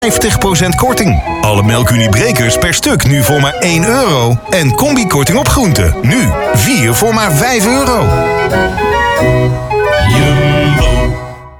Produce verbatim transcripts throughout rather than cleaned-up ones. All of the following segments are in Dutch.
vijftig procent korting. Alle Melkunie-brekers per stuk nu voor maar één euro. En combi-korting op groenten. Nu vier voor maar vijf euro. Jumbo.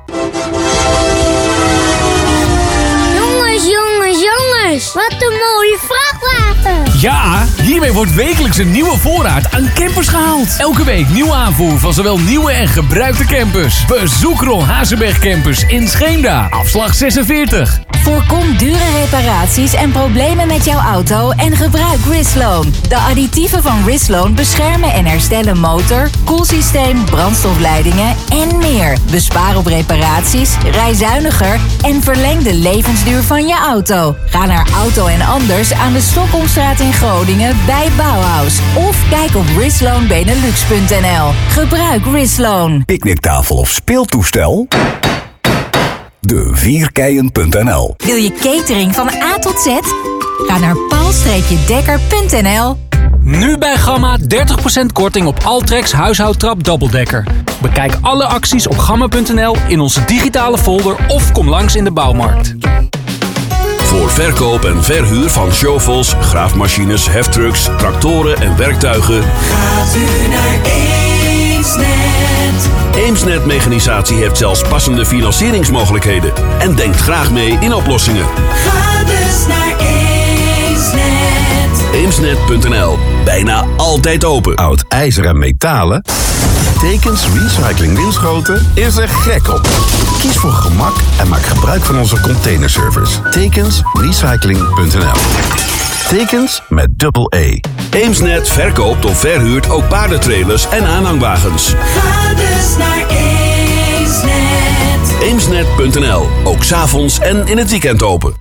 Jongens, jongens, jongens. Wat een mooie vrachtwagen. Ja, hiermee wordt wekelijks een nieuwe voorraad aan campers gehaald. Elke week nieuwe aanvoer van zowel nieuwe en gebruikte campers. Bezoek Ron Hazenberg Campers in Scheemda. Afslag zesenveertig. Voorkom dure reparaties en problemen met jouw auto en gebruik Risloan. De additieven van Risloan beschermen en herstellen motor, koelsysteem, brandstofleidingen en meer. Bespaar op reparaties, rij zuiniger en verleng de levensduur van je auto. Ga naar Auto en Anders aan de Stockholmstraat in Groningen bij Bauhaus. Of kijk op risloan benelux punt n l. Gebruik Risloan. Picknicktafel of speeltoestel? de vierkeien punt n l. Wil je catering van A tot Z? Ga naar paul dekker punt n l. Nu bij Gamma dertig procent korting op Altrex huishoudtrap dubbeldekker. Bekijk alle acties op gamma punt n l in onze digitale folder of kom langs in de bouwmarkt. Voor verkoop en verhuur van shovels, graafmachines, heftrucks, tractoren en werktuigen gaat u naar Eemsnet. Eemsnet Mechanisatie heeft zelfs passende financieringsmogelijkheden en denkt graag mee in oplossingen. Ga dus naar Eemsnet. Eemsnet punt n l. Bijna altijd open. Oud ijzer en metalen? Tekens Recycling Winschoten is er gek op. Kies voor gemak en maak gebruik van onze containerservice. Tekens Recycling punt n l. Tekens met dubbel E. Eemsnet verkoopt of verhuurt ook paardentrailers en aanhangwagens. Ga dus naar Eemsnet. Eemsnet punt n l. Ook 's avonds en in het weekend open.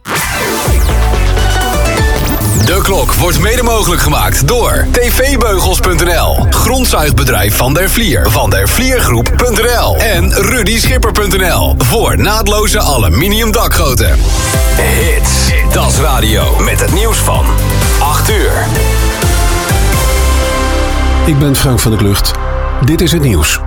De klok wordt mede mogelijk gemaakt door t v beugels punt n l, grondzuigbedrijf Van der Vlier, van der vliergroep punt n l en rudy schipper punt n l voor naadloze aluminium dakgoten. Hits, Das Radio met het nieuws van acht uur. Ik ben Frank van der Klucht. Dit is het nieuws.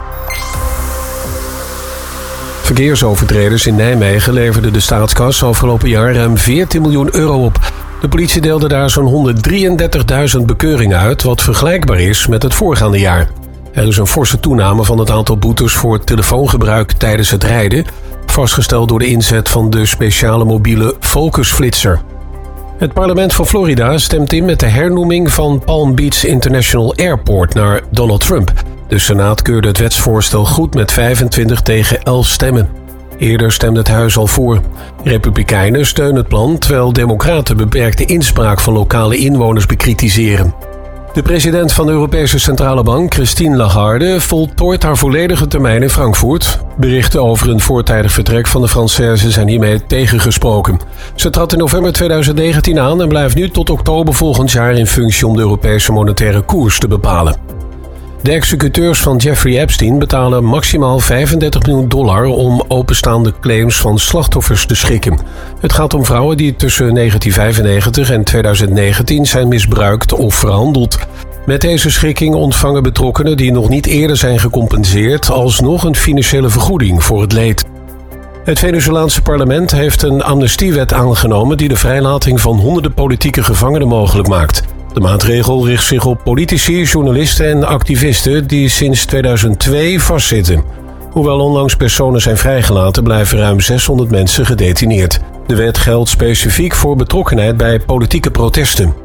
Verkeersovertreders in Nijmegen leverden de staatskas afgelopen jaar ruim veertien miljoen euro op. De politie deelde daar zo'n honderddrieëndertigduizend bekeuringen uit, wat vergelijkbaar is met het voorgaande jaar. Er is een forse toename van het aantal boetes voor telefoongebruik tijdens het rijden, vastgesteld door de inzet van de speciale mobiele Focusflitser. Het parlement van Florida stemt in met de hernoeming van Palm Beach International Airport naar Donald Trump. De Senaat keurde het wetsvoorstel goed met vijfentwintig tegen elf stemmen. Eerder stemde het huis al voor. Republikeinen steunen het plan, terwijl democraten beperkte inspraak van lokale inwoners bekritiseren. De president van de Europese Centrale Bank, Christine Lagarde, voltooit haar volledige termijn in Frankfurt. Berichten over een voortijdig vertrek van de Française zijn hiermee tegengesproken. Ze trad in november tweeduizend negentien aan en blijft nu tot oktober volgend jaar in functie om de Europese monetaire koers te bepalen. De executeurs van Jeffrey Epstein betalen maximaal vijfendertig miljoen dollar om openstaande claims van slachtoffers te schikken. Het gaat om vrouwen die tussen negentien vijfennegentig en tweeduizend negentien zijn misbruikt of verhandeld. Met deze schikking ontvangen betrokkenen die nog niet eerder zijn gecompenseerd alsnog een financiële vergoeding voor het leed. Het Venezolaanse parlement heeft een amnestiewet aangenomen die de vrijlating van honderden politieke gevangenen mogelijk maakt. De maatregel richt zich op politici, journalisten en activisten die sinds tweeduizend twee vastzitten. Hoewel onlangs personen zijn vrijgelaten, blijven ruim zeshonderd mensen gedetineerd. De wet geldt specifiek voor betrokkenheid bij politieke protesten.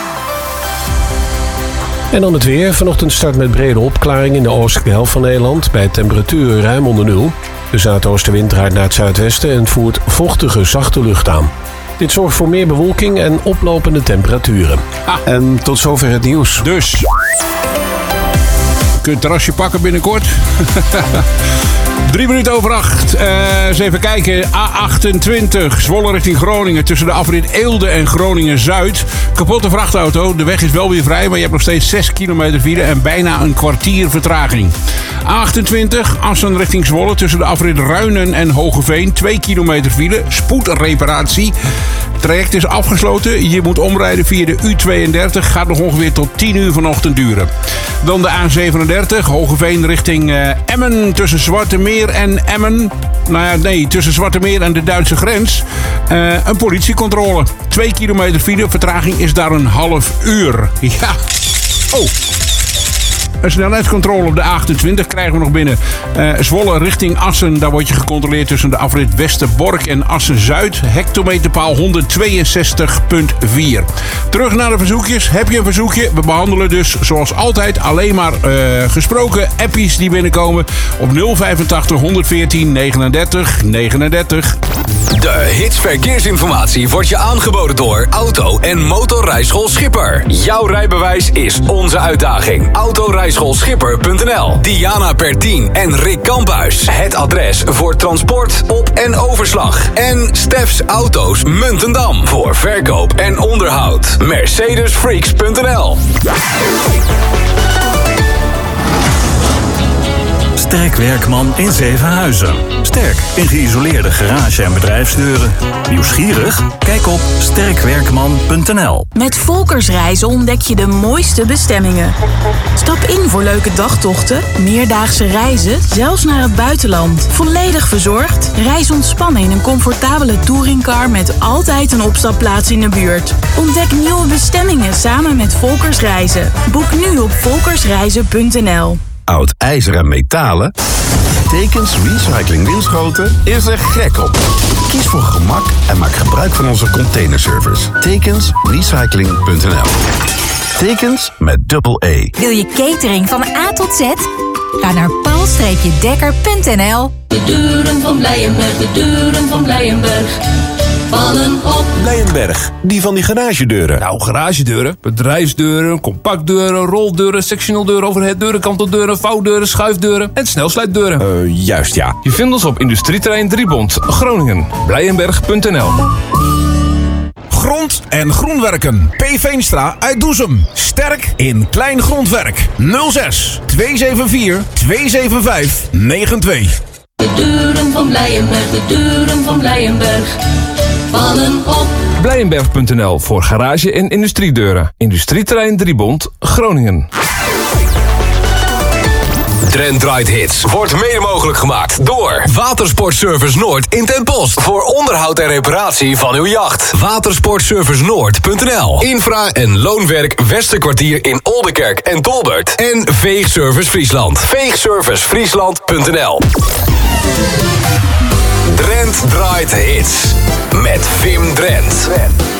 En dan het weer. Vanochtend start met brede opklaring in de oostelijke helft van Nederland bij temperaturen ruim onder nul. De zuidoostenwind draait naar het zuidwesten en voert vochtige, zachte lucht aan. Dit zorgt voor meer bewolking en oplopende temperaturen. Ah. En tot zover het nieuws. Dus. Je kunt het terrasje pakken binnenkort. Drie minuten over acht. Uh, eens even kijken. A achtentwintig. Zwolle richting Groningen. Tussen de afrit Eelde en Groningen-Zuid. Kapotte vrachtauto. De weg is wel weer vrij. Maar je hebt nog steeds zes kilometer file. En bijna een kwartier vertraging. A achtentwintig. Assen richting Zwolle. Tussen de afrit Ruinen en Hogeveen. twee kilometer file. Spoedreparatie. Het traject is afgesloten. Je moet omrijden via de U tweeëndertig. Gaat nog ongeveer tot tien uur vanochtend duren. Dan de A zevenendertig, Hogeveen richting uh, Emmen. Tussen Zwarte Meer en Emmen. Nou ja, nee, tussen Zwarte Meer en de Duitse grens. Uh, een politiecontrole. Twee kilometer file. Vertraging is daar een half uur. Ja. Oh. Een snelheidscontrole op de A achtentwintig krijgen we nog binnen. Uh, Zwolle richting Assen. Daar word je gecontroleerd tussen de afrit Westerbork en Assen-Zuid. Hectometerpaal honderdtweeënzestig komma vier. Terug naar de verzoekjes. Heb je een verzoekje? We behandelen dus zoals altijd alleen maar uh, gesproken appies die binnenkomen op nul vijfentachtig honderdveertien negenendertig negenendertig. De Hits Verkeersinformatie wordt je aangeboden door Auto- en Motorrijschool Schipper. Jouw rijbewijs is onze uitdaging. Autorijschool Schipper punt n l. Diana Pertien en Rick Kamphuis. Het adres voor transport, op- en overslag. En Stefs Auto's Muntendam. Voor verkoop en onderhoud. Mercedes Freaks punt n l. Sterk Werkman in Zevenhuizen. Sterk in geïsoleerde garage- en bedrijfsdeuren. Nieuwsgierig? Kijk op sterk werkman punt n l. Met Volkersreizen ontdek je de mooiste bestemmingen. Stap in voor leuke dagtochten, meerdaagse reizen, zelfs naar het buitenland. Volledig verzorgd? Reis ontspannen in een comfortabele touringcar met altijd een opstapplaats in de buurt. Ontdek nieuwe bestemmingen samen met Volkersreizen. Boek nu op volkersreizen punt n l. Oud ijzer en metalen? Tekens Recycling Winschoten is er gek op. Kies voor gemak en maak gebruik van onze containerservice. Tekens Recycling punt n l. Tekens met dubbel E. Wil je catering van A tot Z? Ga naar paul dekker punt n l. De deuren van Blijenberg, de deuren van Blijenberg vallen op. Blijenberg, die van die garagedeuren. Nou, garagedeuren, bedrijfsdeuren, compactdeuren, roldeuren, sectional deuren, overhead deuren, kanteldeuren, vouwdeuren, schuifdeuren en snelsluitdeuren. Uh, juist, ja. Je vindt ons op Industrieterrein Driebond, Groningen. Blijenberg punt n l. Grond en groenwerken. P. Veenstra uit Doezum. Sterk in klein grondwerk. nul zes twee zeven vier twee zeven vijf negen twee. De deuren van Blijenberg, de deuren van Blijenberg vallen op. Blijenberg punt n l voor garage- en industriedeuren. Industrieterrein Driebond, Groningen. Trend Draait Hits wordt mede mogelijk gemaakt door Watersportservice Noord in Ten Post. Voor onderhoud en reparatie van uw jacht. watersportservice noord punt n l. Infra- en loonwerk Westerkwartier in Oldenkerk en Tolbert. En Veegservice Friesland. Veegservice Friesland punt n l. Trend Draait Hits met Wim Drent.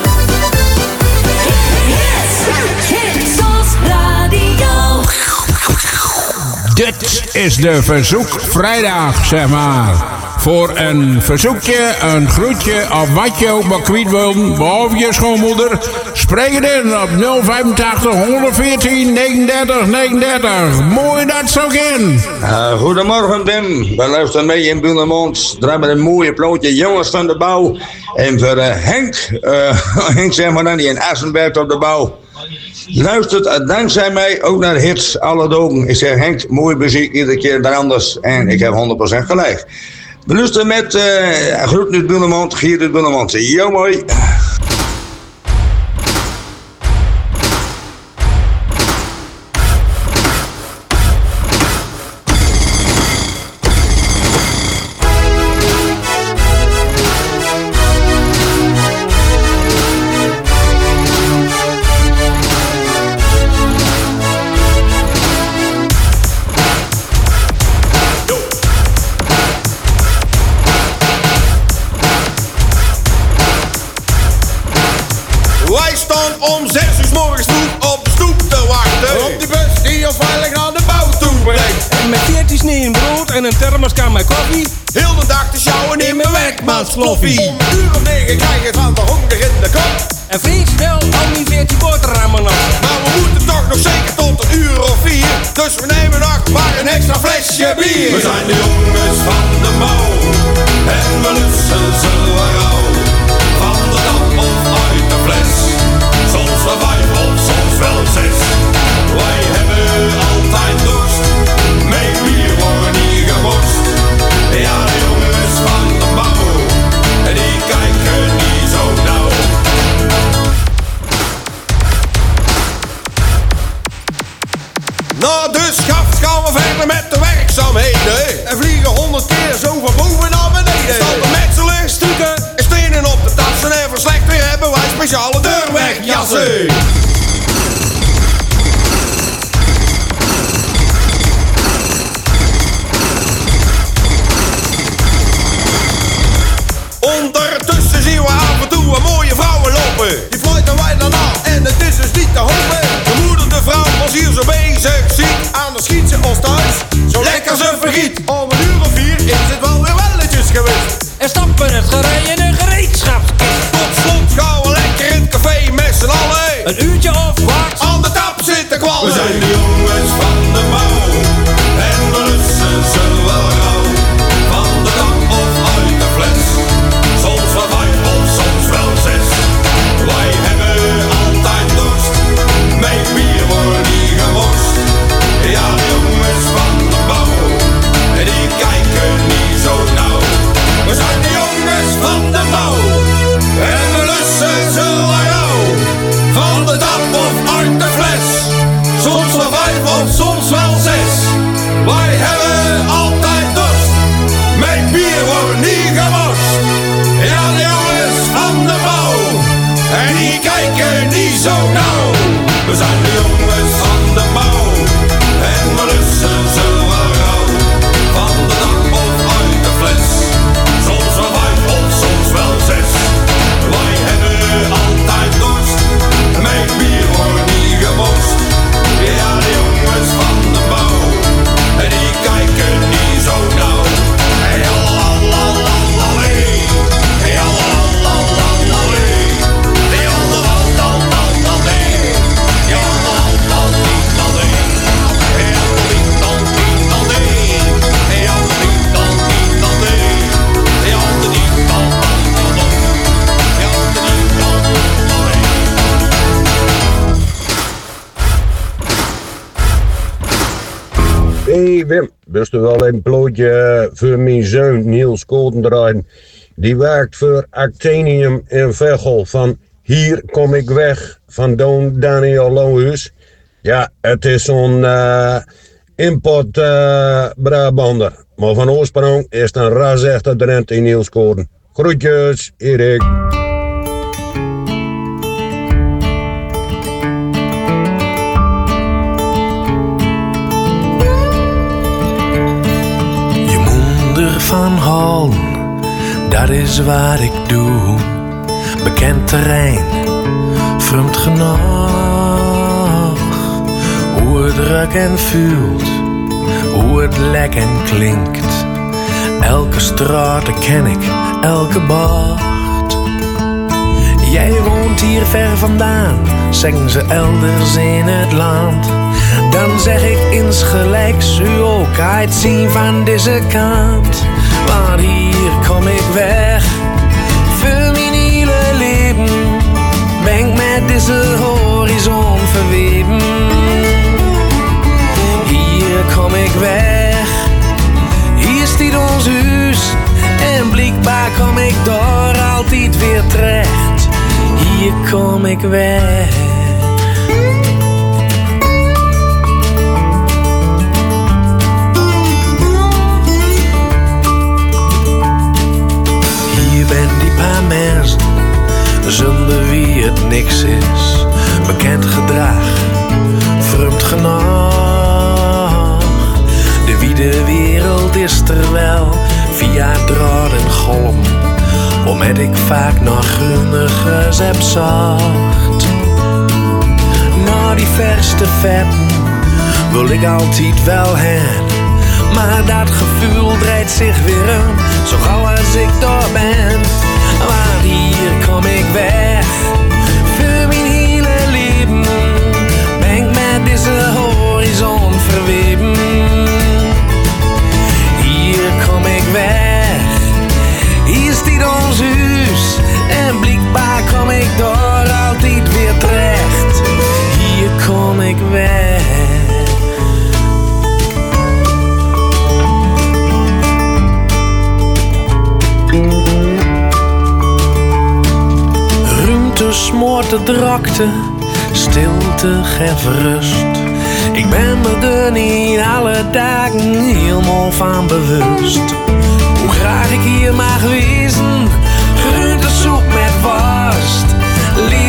Dit is de verzoekvrijdag, zeg maar. Voor een verzoekje, een groetje of wat je ook maar kwijt wil, behalve je schoonmoeder, spreek het in op nul vijfentachtig honderdveertien negenendertig negenendertig. Mooi dat zo in. Uh, goedemorgen, Wim. We luisteren mee in Buurnemond. We hebben een mooie plaatje, jongens van de bouw. En voor uh, Henk, uh, Henk zeg maar dan, die in Assen werkt op de bouw. Luistert uh, dankzij mij ook naar de hits, alle dogen. Ik zeg, Henk, mooie muziek, iedere keer dan anders. En ik heb honderd procent gelijk. We luisteren met uh, groet uit Buurnemond, Gier uit Buurnemond. Jo, mooi. En een thermoskan met koffie. Heel de dag te sjouwen in mijn werkmansloffie. Om een uur of negen krijg je van de honger in de kop. En Fries wil al die veertien boterhammen nog. Maar we moeten toch nog zeker tot een uur of vier. Dus we nemen nog maar een extra flesje bier. We zijn de jongens van de mouw. En we lussen zullen rauw. Van de dam of uit de fles. Soms wel vijf of soms wel zes. Wij hebben altijd dorst. Mee bier wordt niet geborst. Ja, de jongens van de bouw, die kijken niet zo nauw. speciale deurwegjassen. Ondertussen zien we af en toe een mooie vrouwen lopen. Die fluiten wij dan aan en het is dus niet te hopen. De moeder, de vrouw, als hier zo bezig ziet, aan de schiet ze ons thuis, zo lekker ze vergiet. Om een uur of vier is het wel weer welletjes geweest. En stappen het gerei in een gereedschapskist. Tot slot gaan we lekker in het café met z'n allen. Een uurtje of wat aan de tap zitten kwallen. We zijn de jongens van de mouw en we lussen ze wel rauw. Van de dam of uit de fles, soms wel vijf of soms wel zes. Wij hebben altijd dorst, met bier wordt niet gemorst. Ja, de jongens van de bouw, die kijken niet zo nauw. We zijn de jongens van de bouw en we lussen ze wel rauw. Van de dam of uit de fles, soms wel vijf of soms wel zes. Wij hebben altijd dorst, met bier wordt niet gemorst. Ja, de jongens van de bouw, en die kijken niet zo nauw. We zijn de jongens van de bouw, en we lussen ze wel rauw. Van de dam of uit de fles, soms wel vijf of soms wel zes. Wij hebben altijd dorst, met bier wordt niet gemorst. Ja, de jongens van de bouw, en die kijken niet zo nauw. Hey, allalalalalalee. Hey, allalalalalalee. Hey, allalalalalalee. Hey, allalalalalalee. Hey, allalalalalalee. Hey, allalalalalalee. Hey, Hey Wim, wist er wel een plootje voor mijn zoon Niels Koltendraaien. Die werkt voor Actinium in Veghel van Hier kom ik weg van Don Daniel Lohuis. Ja, het is zo'n uh, import uh, Brabander. Maar van oorsprong is het een ras-echte Drenthe Niels Kolten. Groetjes, Erik. Van Halen, dat is wat ik doe. Bekend terrein, vreemd genoeg. Hoe het ruikt en voelt, hoe het lekt en klinkt. Elke straat ken ik, elke bocht. Jij woont hier ver vandaan, zeggen ze elders in het land. Dan zeg ik insgelijks u ook uit zien van deze kant. Want hier kom ik weg, voor mijn hele leven. Ben ik met deze horizon verweven. Hier kom ik weg, hier stiet ons huis. En blijkbaar kom ik door altijd weer terecht. Hier kom ik weg. Mensen, zonder wie het niks is. Bekend gedrag, vreemd genoeg. De wiede wereld is er wel, via draad en golm. Omdat ik vaak nog grunnigers heb zocht. Naar die verste vetten wil ik altijd wel heen. Maar dat gevoel draait zich weer om, zo gauw als ik daar ben. Maar hier kom ik weg, voor mijn hele leven. Ben ik met deze horizon verweven. Hier kom ik weg, hier stiet ons huis. En blijkbaar kom ik door altijd weer terecht. Hier kom ik weg. Smoort de drakte, stilte geeft rust. Ik ben me er niet alle dagen helemaal van bewust. Hoe graag ik hier mag wezen, groentesoep met worst.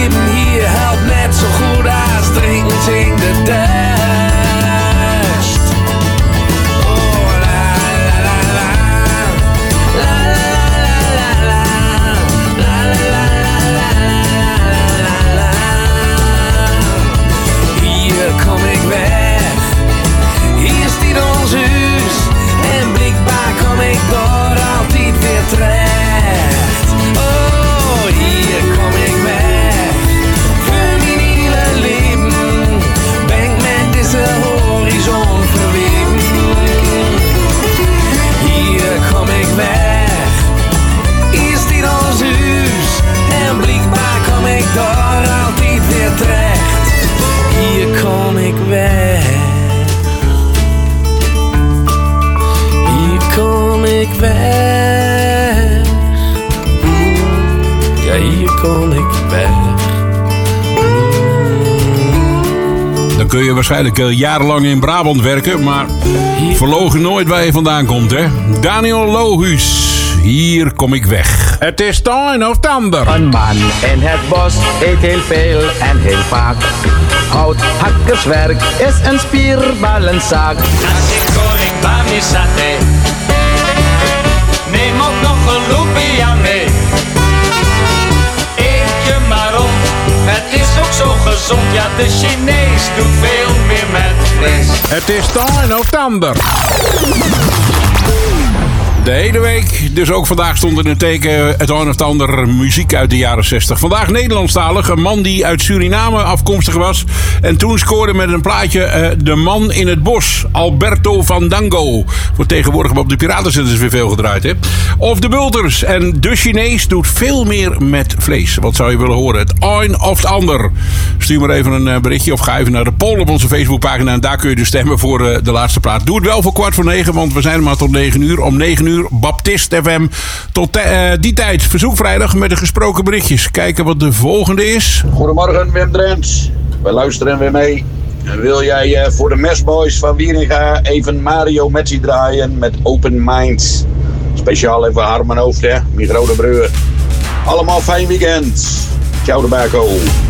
weg. Dan kun je waarschijnlijk uh, jarenlang in Brabant werken, maar verlogen nooit waar je vandaan komt, hè? Daniel Lohuus, hier kom ik weg. Het is tuin of tander. Een man in het bos eet heel veel en heel vaak. Houthakkerswerk is een spierballenzaak. Als ik koning bami saté, neem ook nog een lumpia mee. Eet je maar op, het is ook zo gezond. Ja, de Chinees doet veel meer met vlees. Het is tuin of tander. De hele week, dus ook vandaag stond in het teken het een of ander muziek uit de jaren zestig. Vandaag Nederlandstalig, een man die uit Suriname afkomstig was. En toen scoorde met een plaatje uh, De Man in het Bos, Alberto Fandango. Wordt tegenwoordig op de Piratenzenders weer veel gedraaid, hè? Of de Bulters. En de Chinees doet veel meer met vlees. Wat zou je willen horen? Het een of het ander. Stuur maar even een berichtje of ga even naar de poll op onze Facebookpagina. En daar kun je dus stemmen voor uh, de laatste plaat. Doe het wel voor kwart voor negen, want we zijn er maar tot negen uur. Om negen uur Baptist F M. Tot uh, die tijd, verzoekvrijdag met de gesproken berichtjes. Kijken wat de volgende is. Goedemorgen Wim Drents. We luisteren weer mee. Wil jij uh, voor de Messboys van Wieringa even Mario Metzi draaien met Open Minds? Speciaal even Harmen Hoofd, hè? Mijn grote broer. Allemaal fijn weekend. Ciao de Bako.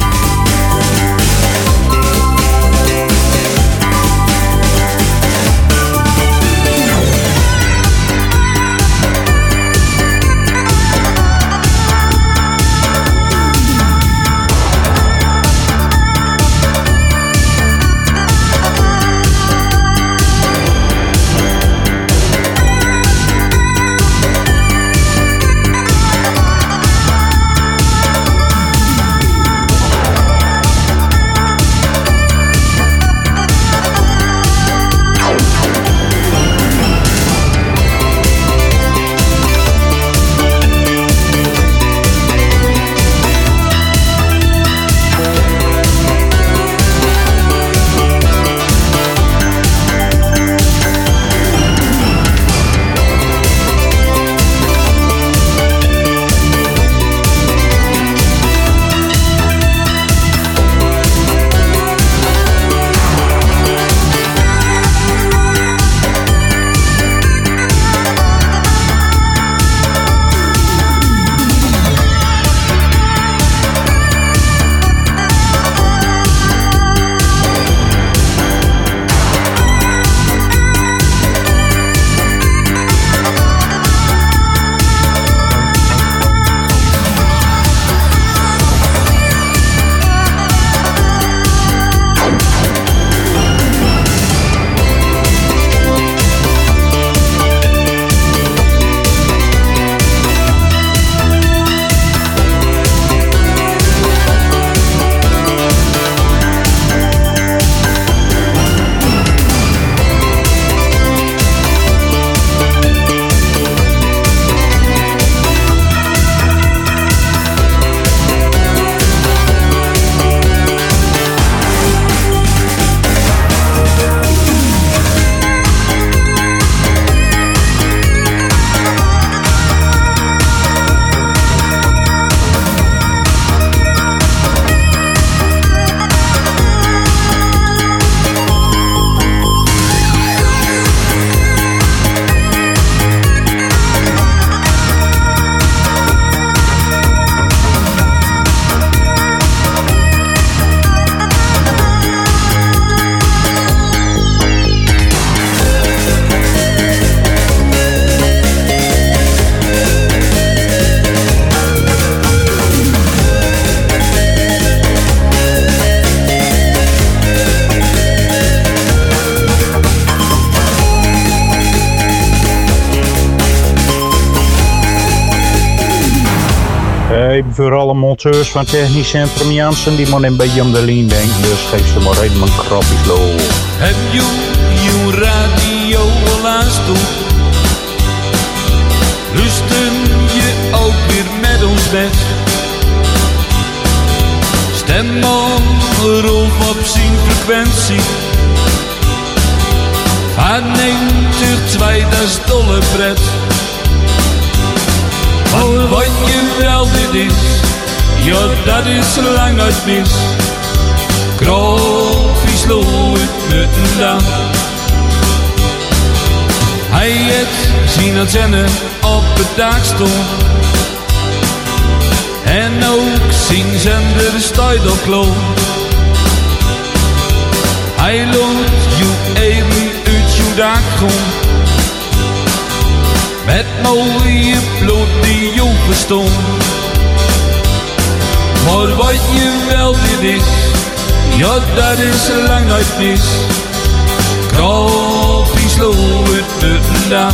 Voor alle monteurs van Technisch Centrum Jansen die maar een beetje om de lijn denken, dus geef ze maar even een krapjes low. Heb je je radio al aanstaan? Lusten je ook weer met ons bed? Stem aan Rolf op zijn frequentie. Hij neemt er twee, dat is dolle pret. Want wat je wel dit is, ja dat is lang nooit mis. Kroppie Slo uit Muttendam. Hij het zien aan zennen op het dak stond. En ook zien zender stijl op kloot. Hij loopt je even uit je dak komt. Met mooie bloed die je verstond. Maar wat je wel dit is, ja dat is lang nooit mis. Kroppie Slo uit Muttendam.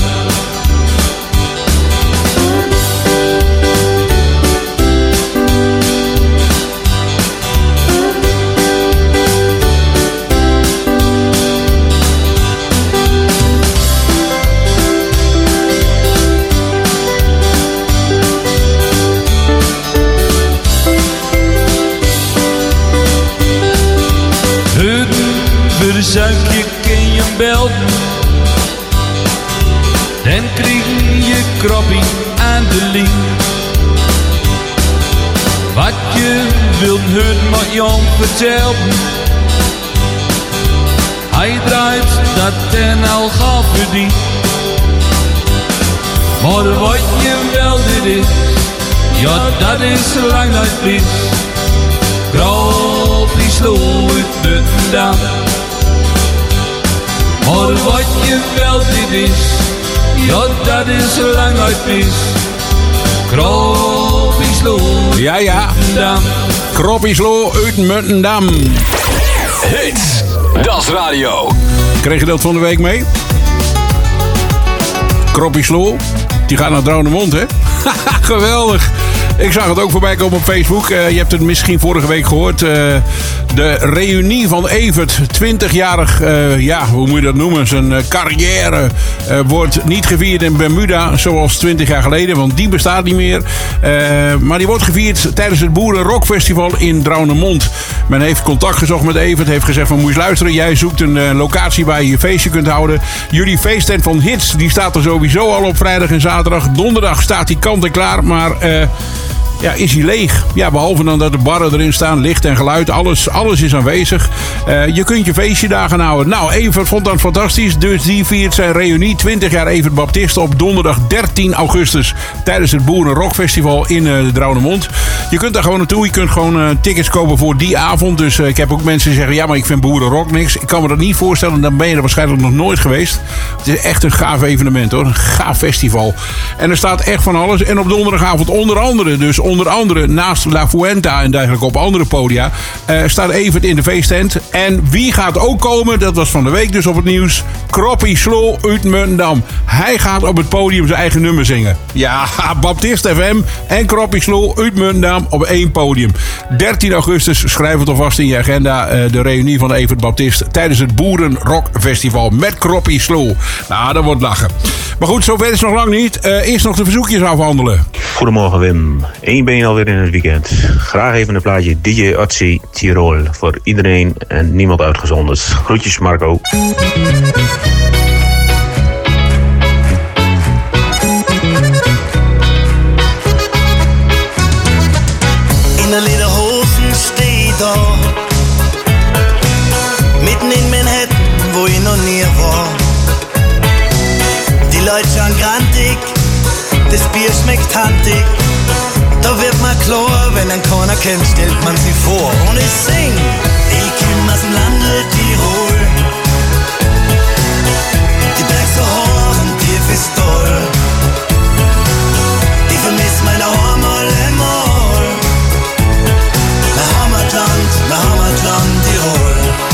Verzuik je in je belt. Dan krijg je kroppie aan de link. Wat je wilt horen mag Jan vertellen. Hij draait dat en al gaf verdient. Maar wat je wel dit is, ja dat is lang nooit mis. Kroppie Slo uit Muttendam. Maar wat je wel dit is, ja dat is lang nooit mis. Kroppie Slo uit Ja, ja. Muttendam. Kroppie Slo uit Muttendam. Hits, Das Radio. Kreeg je dat van de week mee? Kroppie Slo, die gaat naar Drouwnemond, hè? Geweldig. Ik zag het ook voorbij komen op Facebook. Uh, je hebt het misschien vorige week gehoord. Uh, de reunie van Evert. twintigjarig, uh, ja, hoe moet je dat noemen? Zijn uh, carrière uh, wordt niet gevierd in Bermuda zoals twintig jaar geleden. Want die bestaat niet meer. Uh, maar die wordt gevierd tijdens het Boeren Rockfestival in Drouwnemond. Men heeft contact gezocht met Evert. Heeft gezegd van moet je luisteren. Jij zoekt een uh, locatie waar je je feestje kunt houden. Jullie feesttent van Hits. Die staat er sowieso al op vrijdag en zaterdag. Donderdag staat die kant en klaar. Maar... Uh, Ja, is hij leeg? Ja, behalve dan dat de barren erin staan, licht en geluid, alles, alles is aanwezig. Uh, je kunt je feestje daar gaan houden. Nou, Evert vond dat fantastisch, dus die viert zijn reunie. twintig jaar Evert Baptiste op donderdag dertien augustus tijdens het Boeren Rockfestival in uh, de Drouwnemond. Je kunt daar gewoon naartoe, je kunt gewoon uh, tickets kopen voor die avond. Dus uh, ik heb ook mensen die zeggen, ja, maar ik vind Boeren Rock niks. Ik kan me dat niet voorstellen, dan ben je er waarschijnlijk nog nooit geweest. Het is echt een gaaf evenement hoor, een gaaf festival. En er staat echt van alles. En op donderdagavond onder andere, dus onder andere naast La Fuenta en dergelijke op andere podia, uh, staat Evert in de feesttent. En wie gaat ook komen, dat was van de week dus op het nieuws, Kroppie Slo uit Muttendam. Hij gaat op het podium zijn eigen nummer zingen. Ja, Baptiste F M en Kroppie Slo uit Muttendam op één podium. dertien augustus, schrijf het alvast in je agenda, uh, de reunie van Evert Baptiste tijdens het Boeren Rock Festival met Kroppie Slo. Nou, dat wordt lachen. Maar goed, zover is nog lang niet. Uh, eerst nog de verzoekjes afhandelen. Goedemorgen Wim. Eén been alweer in het weekend. Graag even een plaatje D J Otzi Tirol. Voor iedereen en niemand uitgezonderd. Groetjes Marco. In de Lederhosen steht da. Mitten in Manhattan, wo ich noch nie war. Die Leute schauen grantig, das Bier schmeckt handig. Da wird man klar, wenn ein keiner kennt, stellt man sie vor. Und ich sing, ich komm aus dem Lande Tirol. Die Berge so hoch und tief ist toll. Ich vermiss meine Heimat allemal. Mein Heimatland, mein Heimatland Tirol.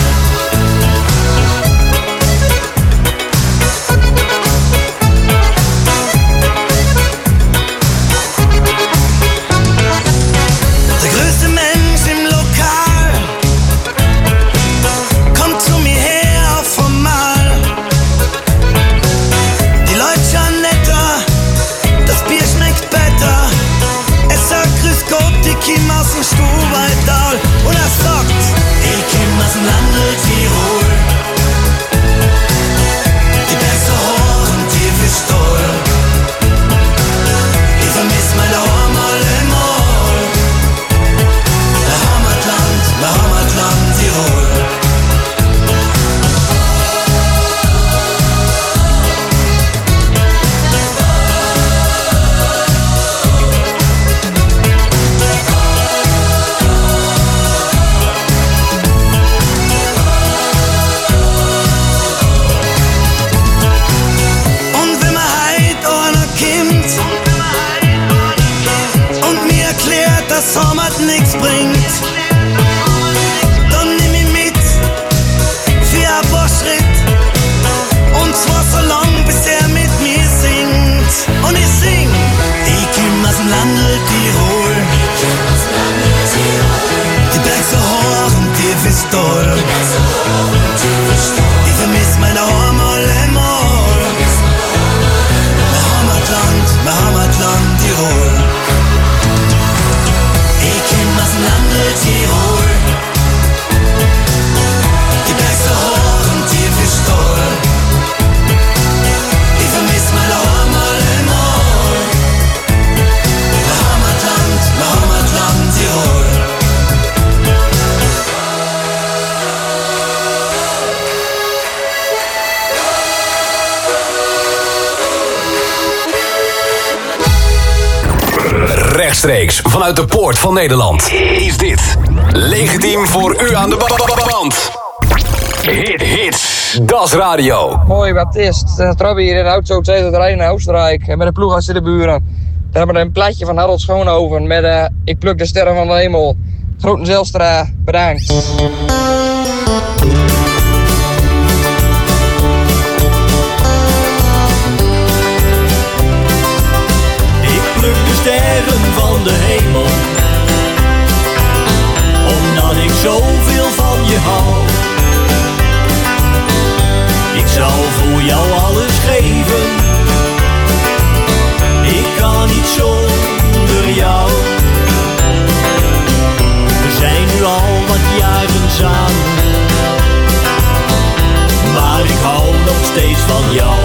Ich komm aus dem Stubaital und er sagt, ich komm aus dem Lande Tirol. Die Berge so hoch und tief ist toll. Ich vermiss meine Heimat allemal. nichts bringt, dann nimm ihn mit für ein paar Schritt. Und zwar so lang, bis er mit mir singt. Und ich sing, ich komm aus dem Lande Tirol. Die Berge so hoch und tief ist toll. Ich vermiss meine Heimat einmal. Mein Heimatland, mein Heimatland Tirol. Ich komm aus dem Lande Tirol. Die Berge so hoch und tief ist toll. Ich vermiss meine Heimat einmal. Mein Heimatland, mein Heimatland Tirol. Rechtstreeks vanuit de poort van Nederland is dit legitiem voor u aan de band. Hit, hits, Das Radio. Hoi, wat is het? Robby hier in de auto tegen het rijden naar Oostenrijk. En met een ploeg achter de buren. We hebben een plaatje van Harold Schoonhoven met uh, Ik pluk de sterren van de hemel. Groten Zijlstra, bedankt. Sterren van de hemel, omdat ik zoveel van je hou. Ik zou voor jou alles geven, ik kan niet zonder jou. We zijn nu al wat jaren samen, maar ik hou nog steeds van jou.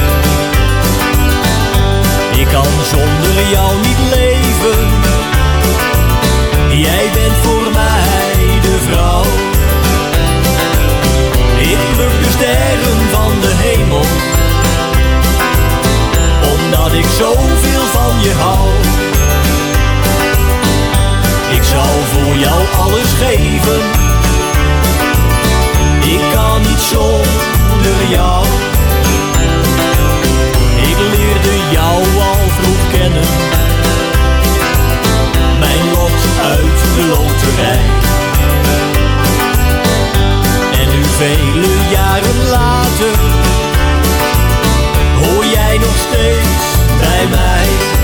Ik kan zonder jou niet leven. Jij bent voor mij de vrouw. Ik pluk de sterren van de hemel, omdat ik zoveel van je hou. Ik zou voor jou alles geven. Ik kan niet zonder jou. Ik leerde jou al vroeg kennen, mijn lot uit de loterij. En nu vele jaren later, hoor jij nog steeds bij mij.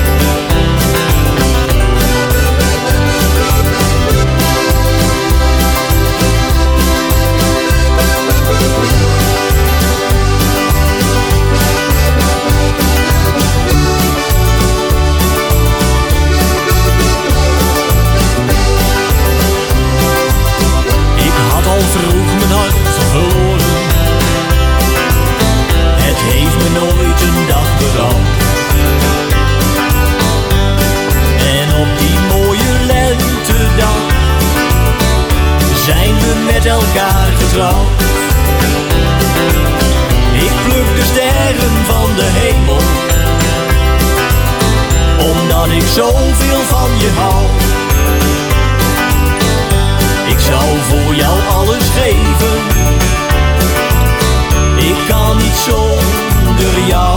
Vroeg mijn hart verloren. Het heeft me nooit een dag berouwd. En op die mooie lentedag zijn we met elkaar getrouwd. Ik pluk de sterren van de hemel, omdat ik zoveel van je hou. Ik zou voor jou alles geven. Ik kan niet zonder jou.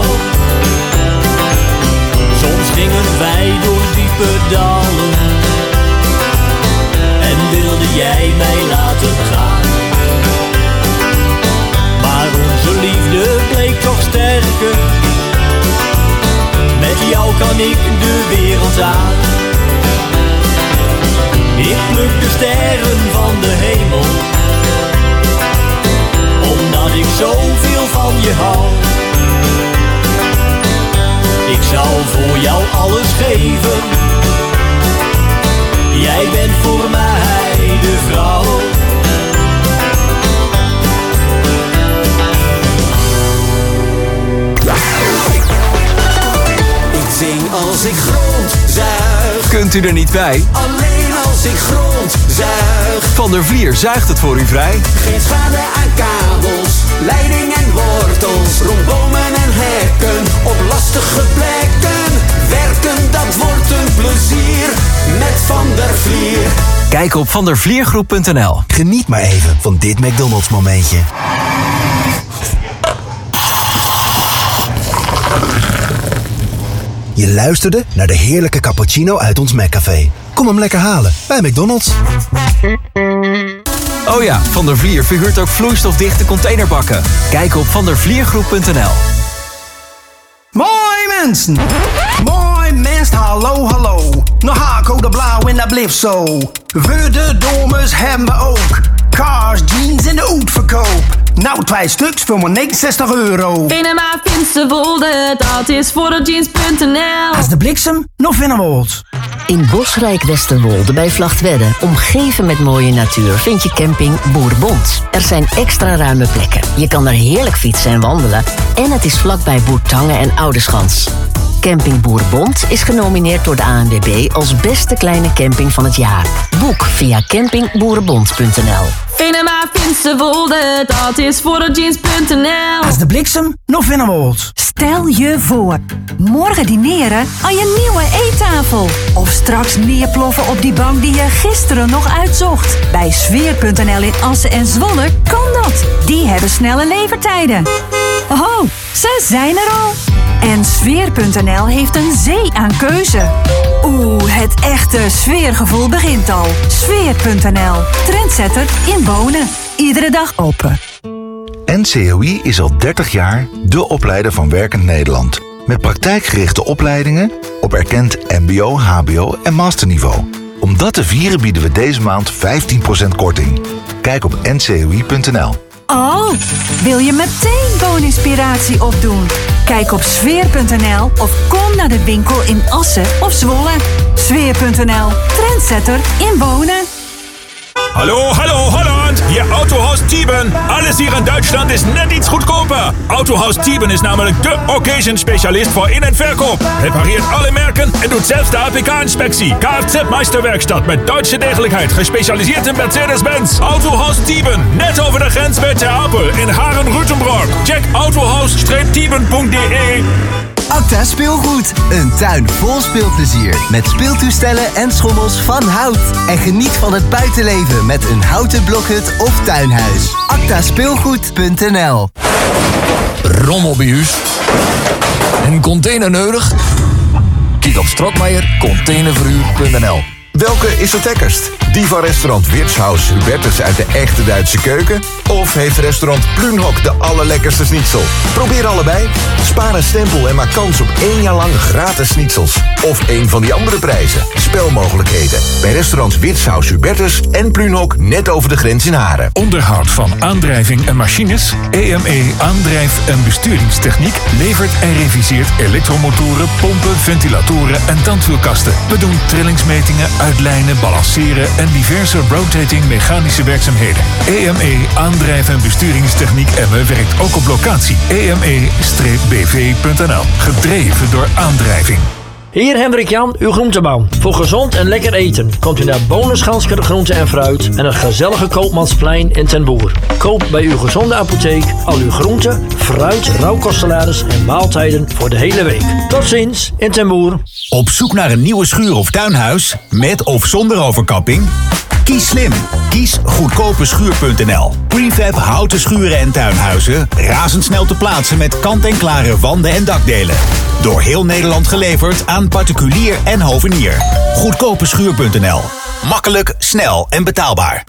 Soms gingen wij door diepe dalen en wilde jij mij laten gaan. Maar onze liefde bleek toch sterker. Met jou kan ik de wereld aan. Ik pluk de sterren van de hemel, omdat ik zoveel van je hou. Ik zou voor jou alles geven. Jij bent voor mij de vrouw. Ik zing als ik grondzuig. Kunt u er niet bij? Alleen als ik grondzuig. Van der Vlier zuigt het voor u vrij. Geen schade aan kabels, leiding en wortels, rondbomen en hekken, op lastige plekken. Werken, dat wordt een plezier, met Van der Vlier. Kijk op van der vliergroep punt n l. Geniet maar even van dit McDonald's momentje. Je luisterde naar de heerlijke cappuccino uit ons McCafé. Kom hem lekker halen bij McDonald's. Oh ja, Van der Vlier verhuurt ook vloeistofdichte containerbakken. Kijk op vandervliergroep punt n l. Mooi mensen! Mooi mensen, hallo, hallo. Nou Haco de Blauw en dat blijft zo. We de domers hebben we ook. Cars, jeans en de uitverkoop. Nou, twee stuks voor maar negenenzestig euro. Venema Finsterwolde, dat is voor de jeans punt n l. Als de bliksem nog Vennewold. In Bosrijk Westerwolde bij Vlachtwedde, omgeven met mooie natuur, vind je camping Boerbond. Er zijn extra ruime plekken. Je kan er heerlijk fietsen en wandelen. En het is vlakbij Boertangen en Oudeschans. Camping Boerbond is genomineerd door de A N W B als beste kleine camping van het jaar. Boek via camping boerenbond punt n l. Venema Finsterwolde, dat is voor de jeans punt n l. Als de bliksem nog Vennewold. Stel je voor, morgen dineren aan je nieuwe eettafel. Of straks neerploffen op die bank die je gisteren nog uitzocht. Bij sfeer punt n l in Assen en Zwolle kan dat. Die hebben snelle levertijden. Oh, ze zijn er al. En sfeer punt n l heeft een zee aan keuze. Oeh, het echte sfeergevoel begint al. sfeer punt n l, trendsetter in wonen. Iedere dag open. N C O I is al dertig jaar de opleider van Werkend Nederland. Met praktijkgerichte opleidingen op erkend mbo, hbo en masterniveau. Om dat te vieren bieden we deze maand vijftien procent korting. Kijk op n c o i punt n l. Oh, wil je meteen wooninspiratie opdoen? Kijk op sfeer punt n l of kom naar de winkel in Assen of Zwolle. sfeer punt n l, trendsetter in wonen. Hallo, hallo Holland, hier Autohaus Tieben. Alles hier in Duitsland is net iets goedkoper. Autohaus Tieben is namelijk de occasion-specialist voor in- en verkoop. Repareert alle merken en doet zelfs de A P K-inspectie. Kfz-Meisterwerkstatt met Duitse degelijkheid. Gespecialiseerd in Mercedes-Benz. Autohaus Tieben, net over de grens bij Ter Apel in Haren-Rütenbrock. Check autohaus tieben punt d e. Acta Speelgoed. Een tuin vol speelplezier. Met speeltoestellen en schommels van hout. En geniet van het buitenleven met een houten blokhut of tuinhuis. acta speelgoed punt n l. Rommel bij huis. Een container nodig? Kijk op Strokmeijer containerverhuur punt n l. Welke is het lekkerst? Die van restaurant Wirtshaus Hubertus uit de echte Duitse keuken? Of heeft restaurant Plunhock de allerlekkerste schnitzel? Probeer allebei. Spaar een stempel en maak kans op één jaar lang gratis schnitzels. Of een van die andere prijzen. Spelmogelijkheden bij restaurants Wirtshaus Hubertus en Plunhock net over de grens in Haren. Onderhoud van aandrijving en machines. E M E Aandrijf- en Besturingstechniek levert en reviseert elektromotoren, pompen, ventilatoren en tandwielkasten. We doen trillingsmetingen, uitlijnen, balanceren en diverse rotating mechanische werkzaamheden. E M E Aandrijf- en Besturingstechniek Emmen werkt ook op locatie. e m e b v punt n l. Gedreven door aandrijving. Hier Hendrik Jan, uw groentebouw. Voor gezond en lekker eten komt u naar Bonenschansker Groente en Fruit en het gezellige Koopmansplein in Ten Boer. Koop bij uw gezonde apotheek al uw groenten, fruit, rauwkostsalades en maaltijden voor de hele week. Tot ziens in Ten Boer. Op zoek naar een nieuwe schuur of tuinhuis? Met of zonder overkapping? Kies slim. Kies goedkopeschuur punt n l. Prefab houten schuren en tuinhuizen. Razendsnel te plaatsen met kant-en-klare wanden en dakdelen. Door heel Nederland geleverd aan particulier en hovenier. goedkopeschuur punt n l. Makkelijk, snel en betaalbaar.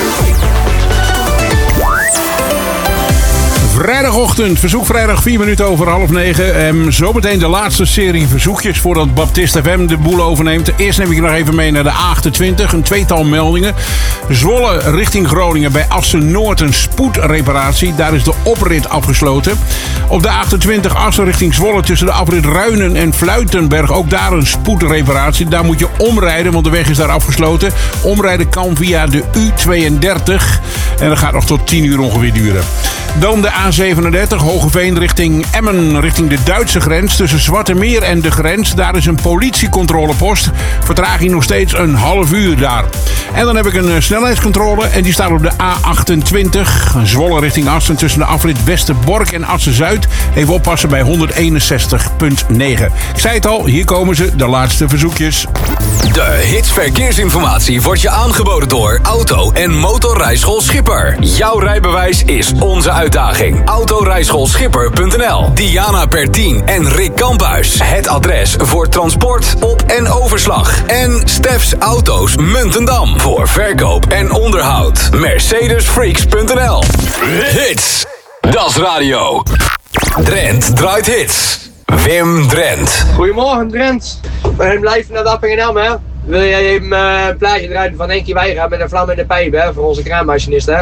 Vrijdagochtend, verzoekvrijdag vier minuten over half negen. En zometeen de laatste serie verzoekjes voordat Baptist F M de boel overneemt. Eerst neem ik je nog even mee naar de A achtentwintig, een tweetal meldingen. Zwolle richting Groningen bij Assen-Noord een spoedreparatie. Daar is de oprit afgesloten. Op de A achtentwintig Assen richting Zwolle tussen de afrit Ruinen en Fluitenberg. Ook daar een spoedreparatie. Daar moet je omrijden, want de weg is daar afgesloten. Omrijden kan via de U tweeëndertig. En dat gaat nog tot tien uur ongeveer duren. Dan de A zevenendertig, Hogeveen richting Emmen, richting de Duitse grens. Tussen Zwarte Meer en de grens. Daar is een politiecontrolepost. Vertraging nog steeds een half uur daar. En dan heb ik een snelheidscontrole en die staat op de A achtentwintig. Zwolle richting Assen tussen de afrit Westerbork en Assen-Zuid. Even oppassen bij honderdeenenzestig komma negen. Ik zei het al, hier komen ze, de laatste verzoekjes. De Hits Verkeersinformatie wordt je aangeboden door Auto- en Motorrijschool Schipper. Jouw rijbewijs is onze uitdaging. uitdaging. Autorijschoolschipper punt n l. Diana Pertien en Rick Kamphuis. Het adres voor transport, op- en overslag. En Stefs Auto's Muntendam. Voor verkoop en onderhoud. Mercedes Freaks punt n l. Hits. Das Radio. Drent draait hits. Wim Drent. Goedemorgen Drent. We zijn live naar Appingedam, hè. Wil jij even uh, een plaatje eruit van Henkie Weijga met een vlam in de pijp, hè, voor onze kraanmachinist, hè.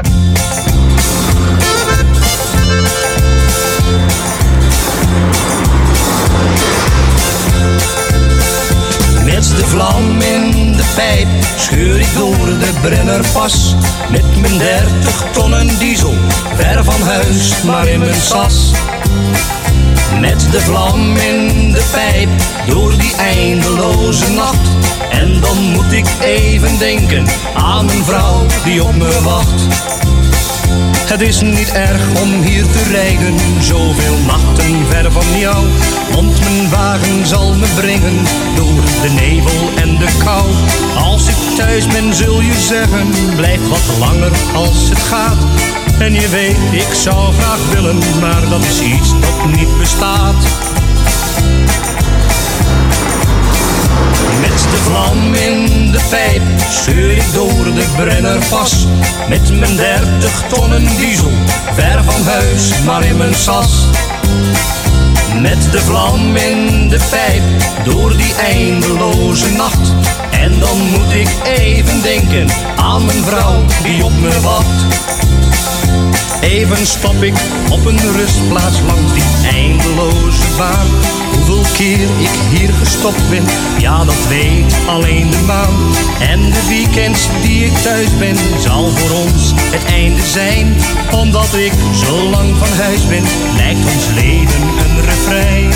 Met de vlam in de pijp scheur ik door de Brennerpas. Met mijn dertig tonnen diesel, ver van huis, maar in mijn sas. Met de vlam in de pijp, door die eindeloze nacht. En dan moet ik even denken aan een vrouw die op me wacht. Het is niet erg om hier te rijden, zoveel nachten ver van jou. Want mijn wagen zal me brengen door de nevel en de kou. Als ik thuis ben zul je zeggen, blijf wat langer als het gaat. En je weet, ik zou graag willen, maar dat is iets dat niet bestaat. Met de vlam in de pijp scheur ik door de Brennerpas. Met mijn dertig tonnen diesel, ver van huis, maar in mijn sas. Met de vlam in de pijp, door die eindeloze nacht. En dan moet ik even denken aan mijn vrouw die op me wacht. Even stap ik op een rustplaats langs die eindeloze baan. Hoeveel keer ik hier gestopt ben, ja dat weet alleen de maan. En de weekends die ik thuis ben, zal voor ons het einde zijn. Omdat ik zo lang van huis ben, lijkt ons leven een refrein.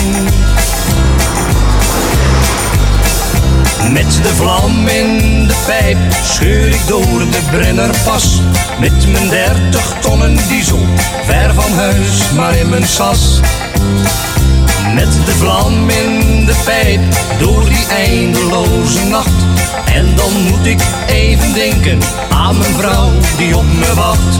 Met de vlam in de pijp scheur ik door de Brennerpas. Met mijn dertig tonnen diesel, ver van huis, maar in mijn sas. Met de vlam in de pijp, door die eindeloze nacht. En dan moet ik even denken aan mijn vrouw die op me wacht.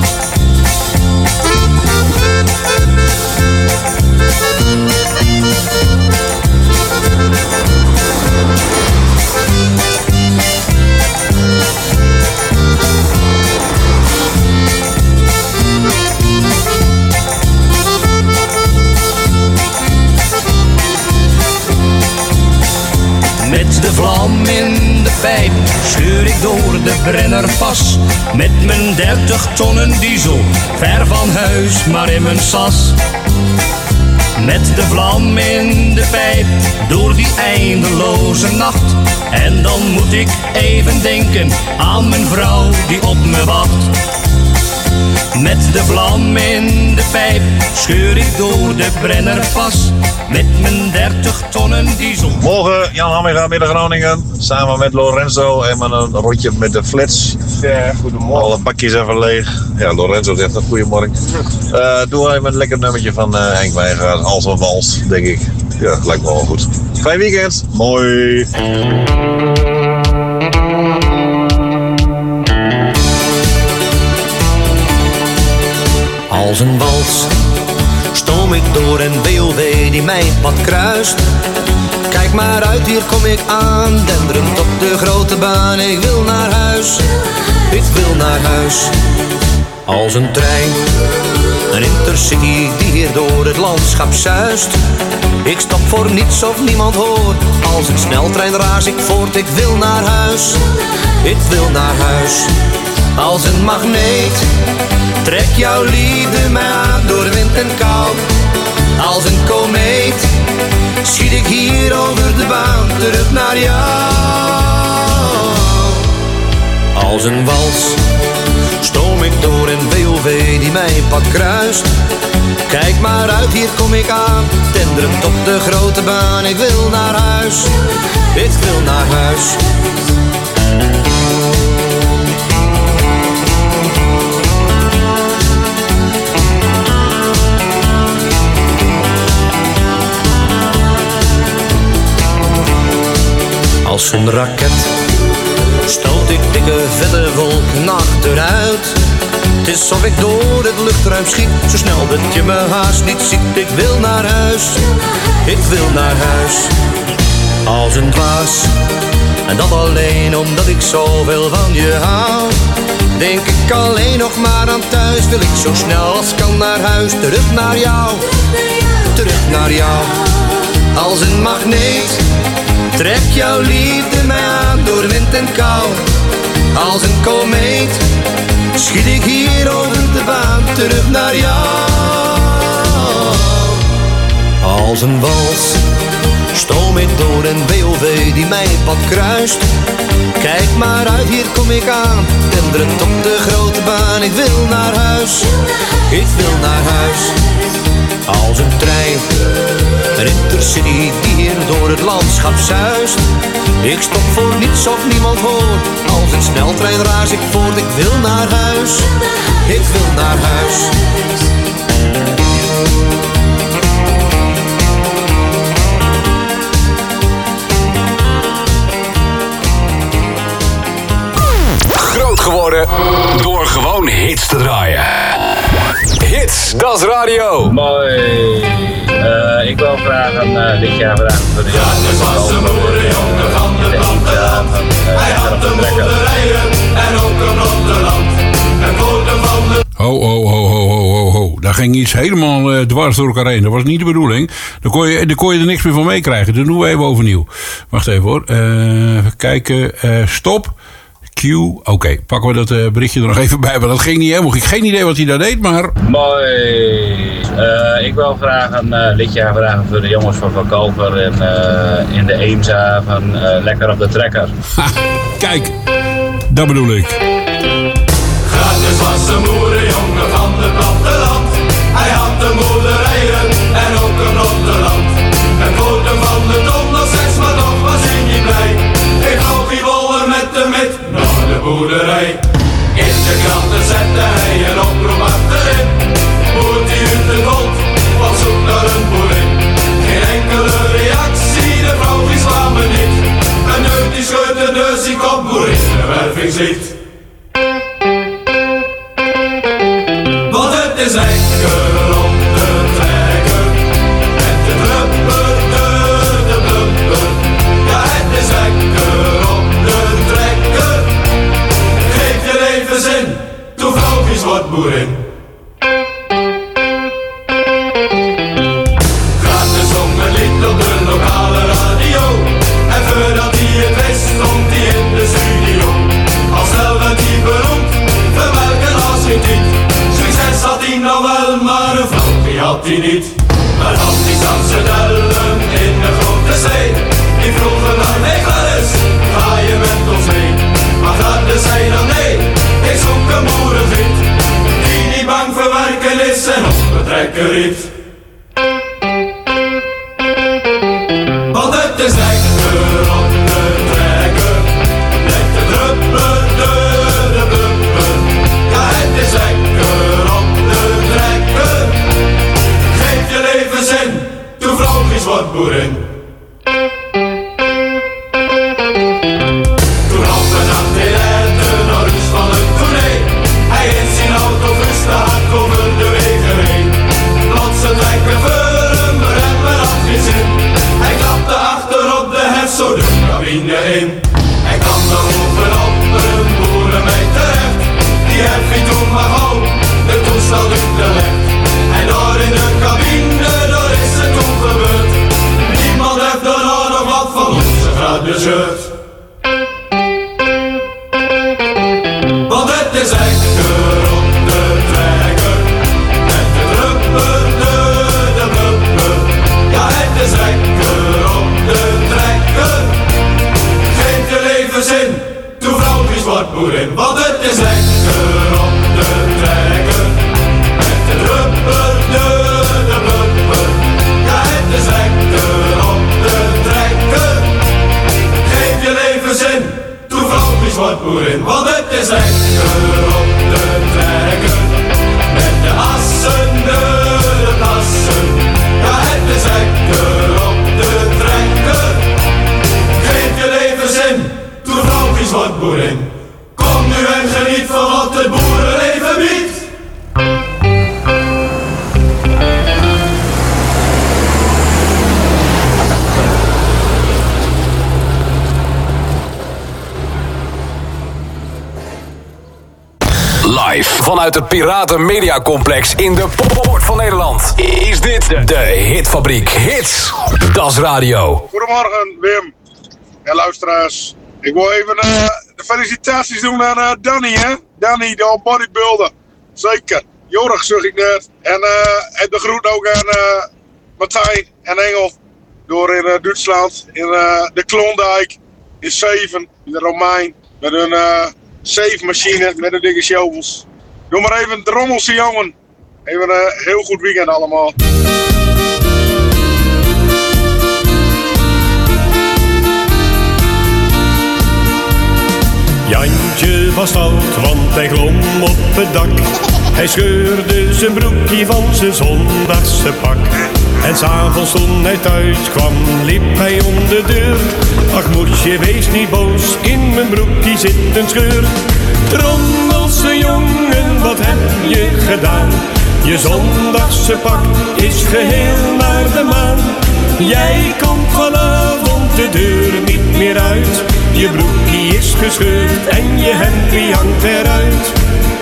Met de vlam in de pijp scheur ik door de Brennerpas. Met mijn dertig tonnen diesel, ver van huis, maar in mijn sas. Met de vlam in de pijp, door die eindeloze nacht. En dan moet ik even denken aan mijn vrouw die op me wacht. Met de vlam in de pijp scheur ik door de Brennerpas. Met mijn dertig tonnen diesel. Morgen, Jan Hamminga, middag Groningen. Samen met Lorenzo en met een rondje met de flats. Ja, goedemorgen. Alle bakjes even leeg. Ja, Lorenzo zegt een goedemorgen. Uh, doe even een lekker nummertje van uh, Henk Weijga. Als een wals, denk ik. Ja, lijkt me wel goed. Fijn weekend. Mooi. Als een wals stoom ik door een B O W die mijn pad kruist. Kijk maar uit, hier kom ik aan, denderend op de grote baan. Ik wil naar huis, ik wil naar huis. Als een trein, een intercity die hier door het landschap zuist. Ik stop voor niets of niemand hoort, als een sneltrein raas ik voort. Ik wil naar huis, ik wil naar huis. Als een magneet trek jouw liefde mij aan door wind en kou. Als een komeet schiet ik hier over de baan terug naar jou. Als een wals stoom ik door een B O W die mijn pad kruist. Kijk maar uit, hier kom ik aan, tenderend op de grote baan. Ik wil naar huis, ik wil naar huis. Als een raket stoot ik dikke vette wolken achteruit. Het is of ik door het luchtruim schiet, zo snel dat je me haast niet ziet. Ik wil naar huis, ik wil naar huis. Als een dwaas, en dat alleen omdat ik zoveel van je hou. Denk ik alleen nog maar aan thuis, wil ik zo snel als kan naar huis. Terug naar jou, terug naar jou. Als een magneet, trek jouw liefde mij aan door wind en kou. Als een komeet, schiet ik hier over de baan, terug naar jou. Als een wals, stoom ik door een W O W die mijn pad kruist. Kijk maar uit, hier kom ik aan, denderend op de grote baan. Ik wil naar huis, ik wil naar huis. Als een trein, een intercity die hier door het landschap zuist. Ik stop voor niets of niemand hoort, als een sneltrein raas ik voort. Ik wil naar huis, ik wil naar huis. Groot geworden door gewoon hits te draaien. Hits, dat is radio. Mooi. Uh, ik wil graag een uh, liedje vragen voor de jongens. Ja, was een boerenjongen van de platteland. Hij had de boerderijen en ook een platteland. En woonde van de... Ho, ho, ho, ho, ho, ho, ho. Daar ging iets helemaal uh, dwars door elkaar heen. Dat was niet de bedoeling. Dan kon je, dan kon je er niks meer van meekrijgen. Dat doen we even overnieuw. Wacht even hoor. Uh, even kijken. Uh, stop. Q. Oké, okay, pakken we dat uh, berichtje er nog even bij. Maar dat ging niet helemaal. Ik heb geen idee wat hij daar deed, maar... Mooi. Uh, ik wil graag een uh, liedje vragen voor de jongens van Van Koper en, uh, in de Eemsa van uh, Lekker op de Trekker. Ha, kijk, dat bedoel ik. Gratis was een boerenjongen van de platteland. Hij had de boerderijen en ook een platteland. En quotum van de ton nog zes, maar toch was hij niet blij. Ik vloog die wollen met de mit naar de boerderij. In de kranten zette hij een oproep achterin. Boert die uit de grond, van zoek naar een boerin. Geen enkele reactie, de vrouw die slaat me niet. Een neut die scheurt de neus, ik op boerin de wervingslied. Want het is lekker op de trekker. Met de blubber, de, de blubber. Ja, het is lekker op de trekker. Geef je leven zin, toen vrouwtjes wordt boerin. Gratis zong een lied op de lokale radio. En voordat hij het wist, stond hij in de studio. Al snel werd hij beroemd, verwelken als geen tiet. Succes had hij nou wel, maar een vrouw die had hij niet. Maar had die Amsterdellen in de grote zee. Die vroegen naar mij, Gladys, ga je met ons mee? Maar Gladys zei dan nee, ik zoek een boerenvriend. Die niet bang voor werken is en op het trekker riet. Want het is lekker op de trekker. Met de drubber, de, de blubber. Ja, het is lekker op de trekker. Geef je leven zin, toen vrouwtjes wordt boerin. Toen op een nacht in Erte naar huis van het tournee. Hij in zijn auto te hard over de wegen heen. Plots een trekker voor hem, remmen had geen zin. Hij klapte achter op de hef zo de cabine in. Hij kwam dan bovenop een boerenmeid terecht. Die hef ging toen maar gauw de toestel uitgelegd. En daar in de cabine, daar is het toen gebeurd. Niemand heeft daarna nog wat van onze grade shirt. Want het is lekker op de trekker. Met de drubber, de, de blubber. Ja, het is lekker op de trekker. Geef je leven zin, toen vrouwtjes wordt boerin. Want het is lekker op de trekker. Met de drubber, de, de blubber. Ja, het is lekker op de trekker. Geef je leven zin, toen vrouwtjes wordt boerin. Want het is lekker op de trekker. Met de assen, de, de plassen. Ja, het is lekker op de trekker. Geef je leven zin, toen vrouwtjes wordt boerin. Kom nu en geniet van wat het boerenleven biedt. Live vanuit het Piraten Media Complex in de Poort van Nederland is dit de Hitfabriek Hits. Das Radio. Goedemorgen Wim en luisteraars. Ik wil even uh, de felicitaties doen aan uh, Danny, hè? Danny, de bodybuilder. Zeker. Jorg zeg ik net. En, uh, en de groet ook aan uh, Martijn en Engel. Door in uh, Duitsland, in uh, de Klondijk, in Zeven, in de Romein. Met een uh, zeefmachine, met de dikke shovels. Doe maar even de rommelse jongen. Even een uh, heel goed weekend allemaal. Jantje was oud, want hij klom op het dak. Hij scheurde zijn broekje van zijn zondagse pak. En s'avonds toen hij thuis kwam, liep hij om de deur. Ach moesje, wees niet boos, in mijn broekje zit een scheur. Trommelse jongen, wat heb je gedaan? Je zondagse pak is geheel naar de maan. Jij komt vanavond de deur niet meer uit. Je broekje is gescheurd en je hemdje hangt eruit.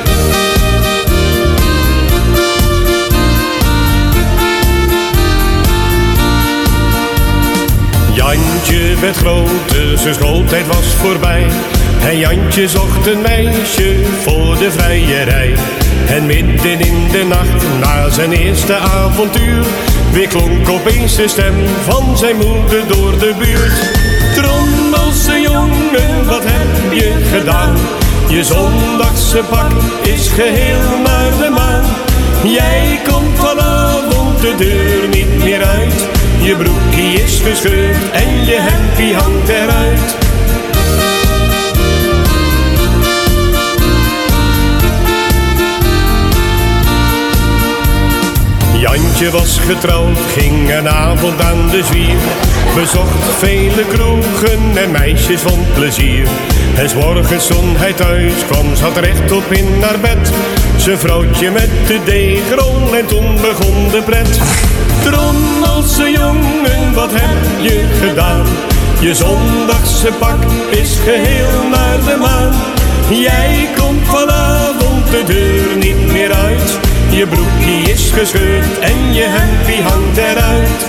Jantje werd groter, zijn schooltijd was voorbij. En Jantje zocht een meisje voor de vrijerij. En midden in de nacht, na zijn eerste avontuur, weer klonk opeens de stem van zijn moeder door de buurt. Trommelse jongen, wat heb je gedaan? Je zondagse pak is geheel naar de maan. Jij komt vanavond de deur niet meer uit. Je broekje is gescheurd en je hemdje hangt eruit. Jantje was getrouwd, ging een avond aan de zwier. Bezocht vele kroegen en meisjes vond plezier. En 's morgens toen hij thuis kwam, zat rechtop in haar bed. Zijn vrouwtje met de deegrol en toen begon de pret. Trommelse jongen, wat heb je gedaan? Je zondagse pak is geheel naar de maan. Jij komt vanavond de deur niet meer uit. Je broekje is gescheurd en je hemdje hangt eruit.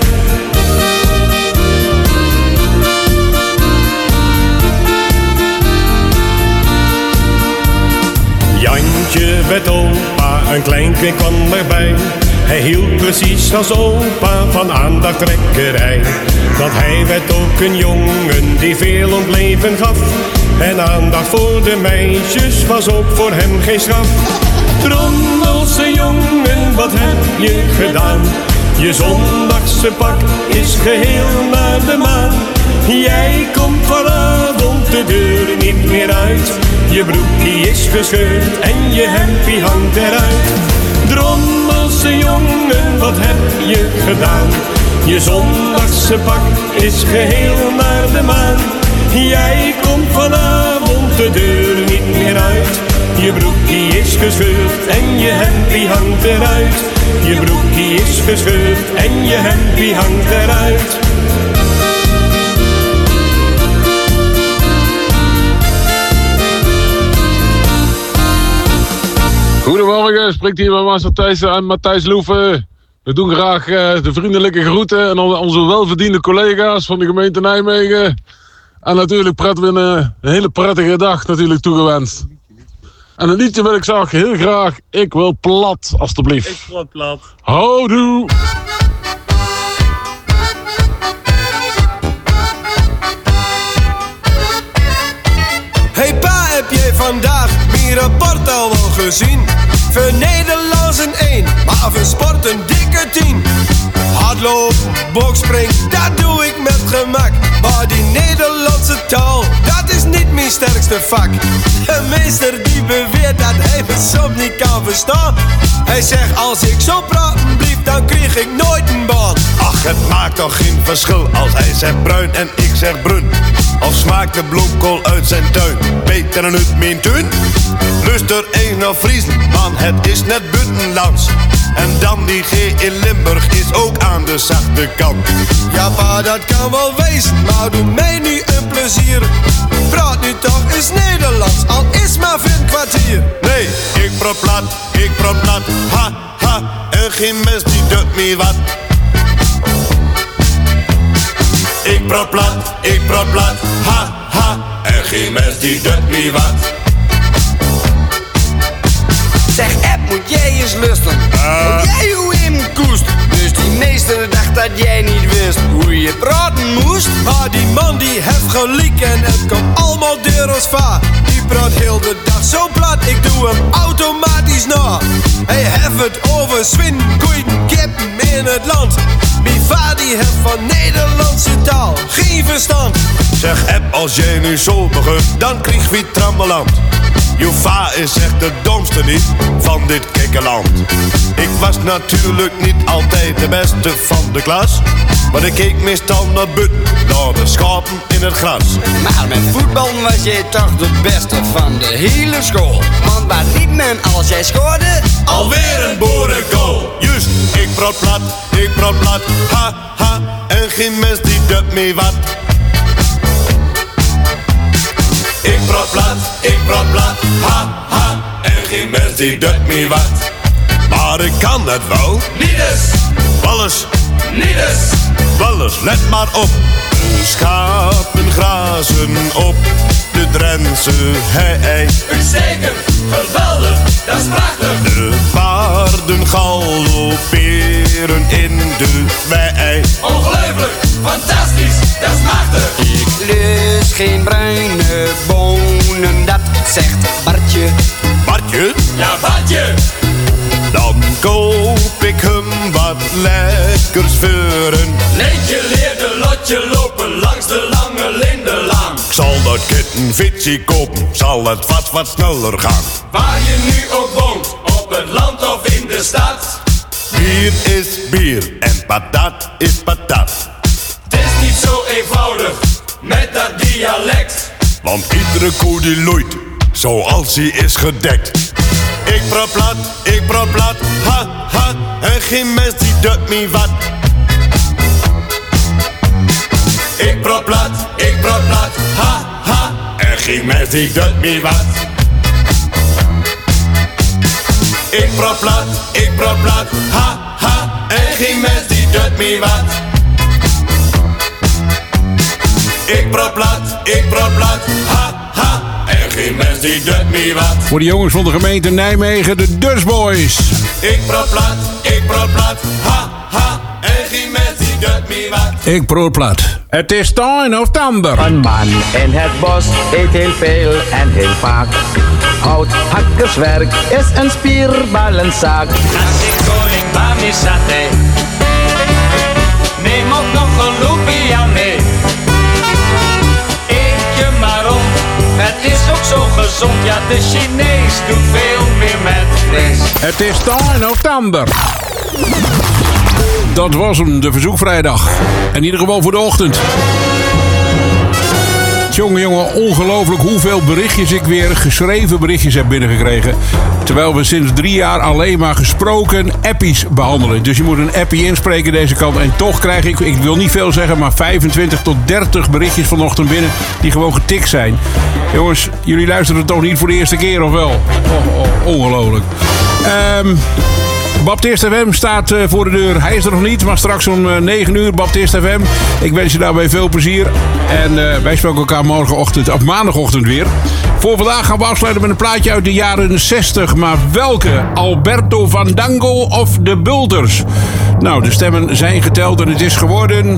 Jantje werd opa, een kleinkind kwam erbij. Hij hield precies als opa van aandachttrekkerij. Want hij werd ook een jongen die veel om het leven gaf. En aandacht voor de meisjes was ook voor hem geen straf. Trommelse jongen, wat heb je gedaan? Je zondagse pak is geheel naar de maan. Jij komt vanavond de deur niet meer uit. Je broekje is gescheurd en je hemdje hangt eruit. Drommelse jongen, wat heb je gedaan? Je zondagse pak is geheel naar de maan. Jij komt vanavond de deur niet meer uit. Je broekje is gescheurd en je hemdje hangt eruit. Je broekje is gescheurd en je hemdje hangt eruit. Goedemorgen, spreekt hier met Master Thijs en Matthijs Loeven. We doen graag uh, de vriendelijke groeten en onze welverdiende collega's van de gemeente Nijmegen. En natuurlijk prettig een, een hele prettige dag natuurlijk toegewenst. En een liedje wil ik zeggen, heel graag, ik wil plat, alstublieft. Ik wil plat. Houdoe! Hey pa, heb jij vandaag mijn rapport al wel gezien? Voor Nederlands een één, maar voor sport een dikke tien. Hardlopen, bokspring, dat doe ik met gemak. Maar die Nederlandse taal, dat is niet mijn sterkste vak. De meester die beweert dat hij me soms niet kan verstaan. Hij zegt als ik zo praten blief, dan kreeg ik nooit een baan. Ach, het maakt toch geen verschil als hij zegt bruin en ik zeg brun. Of smaakt de bloemkool uit zijn tuin beter dan uit mijn tuin? Luister eens naar Friesland, man, het is net buitenlands. En dan die G in Limburg is ook aan de zachte kant. Ja pa, dat kan wel wezen, maar doe mij nu een plezier. Praat nu toch eens Nederlands, al is maar voor een kwartier. Nee, ik praat plat, ik praat plat, ha, ha. En geen mens die doet me wat. Ik praat plat, ik praat plat, ha, ha. En geen mens die doet me wat. Zeg, App, moet jij eens lusten? Uh. Moet jij hoe in koest? Dus die meester dacht dat jij niet wist hoe je praten moest? Ah, die man die heeft gelijk en het komt allemaal door ons va. Die praat heel de dag zo plat, ik doe hem automatisch na. Hij heeft het over zwin, koeien, kippen in het land. Mijn va die heeft van Nederlandse taal geen verstand. Zeg, App, als jij nu zo begint, dan krijg je trammeland. Je va is echt de domste niet van dit kikkerland. Ik was natuurlijk niet altijd de beste van de klas, maar ik keek meestal naar buiten, naar de schapen in het gras. Maar met voetbal was jij toch de beste van de hele school. Want waar liep men als jij scoorde? Alweer een boerenkool. Juist, ik praat plat, ik praat plat, ha, ha. En geen mens die doet me wat. Ik praat plat, ik praat plat, ha, ha. En geen mens die doet me wat. Maar ik kan het wel. Niet eens. Wel eens. Niet eens. Wel eens, let maar op. De schapen grazen op de Drentse hei. Uitstekend, geweldig, dat is prachtig. De paarden galopperen in de wei. Ongelooflijk, fantastisch, dat is machtig. Ik lust geen bruine bonen, dat zegt Bartje. Bartje? Ja, Bartje. Dan koop ik hem wat lekkers vuren. Leentje leerde lotje lopen langs de lange lindenlaan. Ik zal dat kittenfietsie kopen, zal het wat wat sneller gaan. Waar je nu ook woont, op het land of in de stad. Bier is bier en patat is patat. Het is niet zo eenvoudig met dat dialect. Want iedere koe die loeit, zoals hij is gedekt. Ik praat plat, ik praat plat, ha, ha. En geen mens die doet me wat. Ik praat plat, ik praat plat, ha, ha. En geen mens die doet me wat. Ik praat plat, ik praat plat, ha, ha. En geen mens die doet me wat. Ik praat plat, ik praat plat, ha, ha. En geen mens die doet me wat. Voor de jongens van de gemeente Nijmegen, de Dutch Boys. Ik praat plat, ik praat plat, ha, ha. En geen mens die doet me wat. Ik praat plat. Het is tuin of tamber. Een man in het bos eet heel veel en heel vaak. Houthakkerswerk is een spierballenzaak. Als ik koning Bami zat, neem ook nog een lumpia mee. Eet je maar op, het is ook zo gezond. Ja, de Chinees doet veel meer met vlees. Het is tuin of tamber. Dat was hem, de verzoekvrijdag. In ieder geval voor de ochtend. Jongen, jongen, ongelooflijk hoeveel berichtjes ik weer, geschreven berichtjes heb binnengekregen. Terwijl we sinds drie jaar alleen maar gesproken appies behandelen. Dus je moet een appie inspreken deze kant. En toch krijg ik, ik wil niet veel zeggen, maar vijfentwintig tot dertig berichtjes vanochtend binnen die gewoon getikt zijn. Jongens, jullie luisteren toch niet voor de eerste keer, of wel? Oh, oh, ongelooflijk. Ehm... Um, Baptist F M staat uh, voor de deur. Hij is er nog niet, maar straks om uh, negen uur Baptist F M. Ik wens je daarbij veel plezier. En uh, wij spreken elkaar morgenochtend, of maandagochtend weer. Voor vandaag gaan we afsluiten met een plaatje uit de jaren zestig. Maar welke? Alberto Fandango of de Bulders? Nou, de stemmen zijn geteld en het is geworden...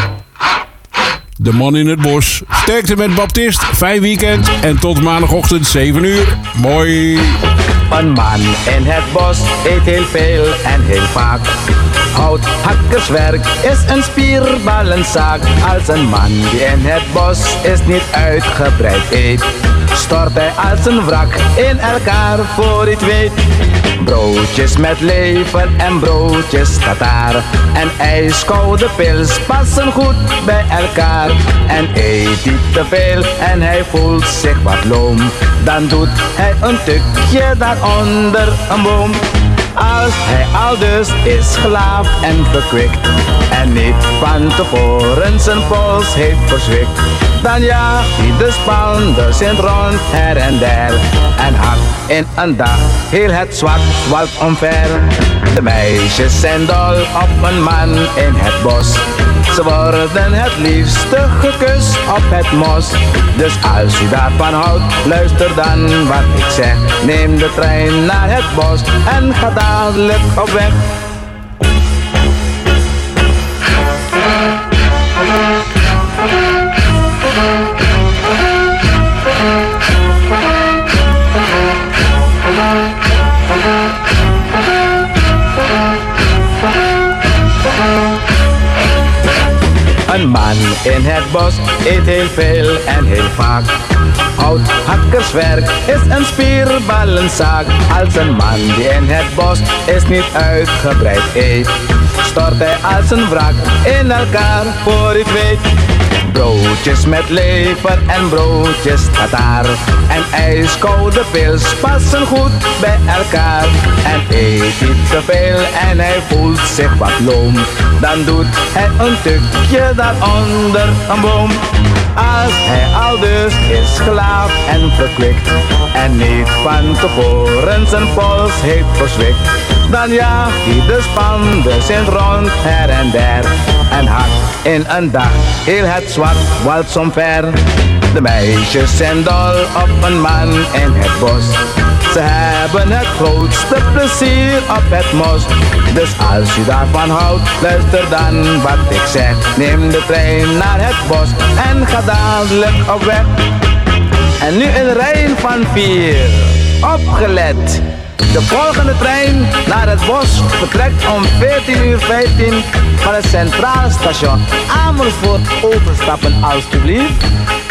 De man in het bos. Sterkte met Baptist. Fijn weekend. En tot maandagochtend zeven uur. Mooi. Een man in het bos eet heel veel en heel vaak. Houthakkerswerk is een spierballenzaak. Als een man die in het bos is niet uitgebreid eet, stort hij als een wrak in elkaar voor hij het weet. Broodjes met lever en broodjes tataar en ijskoude pils passen goed bij elkaar. En eet hij te veel en hij voelt zich wat loom, dan doet hij een tukje daaronder een boom. Als hij aldus is gelaafd en verkwikt en niet van tevoren zijn pols heeft verzwikt, Dan jaagt hij de spanders in rond her en der. En hakt in een dag heel het zwart zwalt omver. De meisjes zijn dol op een man in het bos. Ze worden het liefste gekust op het mos. Dus als u daarvan houdt, luister dan wat ik zeg. Neem de trein naar het bos en ga dadelijk op weg. Een man in het bos eet heel veel en heel vaak. Houthakkerswerk is een spierballenzaak. Als een man die in het bos is niet uitgebreid eet, stort hij als een wrak in elkaar voor ik weet. Broodjes met lever en broodjes tatar en ijskoude pils passen goed bij elkaar. En eet hij te veel en hij voelt zich wat loom, dan doet hij een tukje daaronder een boom. Als hij al dus is gelaafd en verkwikt en niet van tevoren zijn pols heeft verzwikt, dan jaagt hij de spanders in rond her en der en hakt in een dag heel het zwart wals omver. De meisjes zijn dol op een man in het bos. Ze hebben het grootste plezier op het mos. Dus als u daarvan houdt, luister dan wat ik zeg. Neem de trein naar het bos en ga dadelijk op weg. En nu een rij van vier. Opgelet. De volgende trein naar het bos vertrekt om veertien uur vijftien van het Centraal Station Amersfoort. Overstappen alstublieft.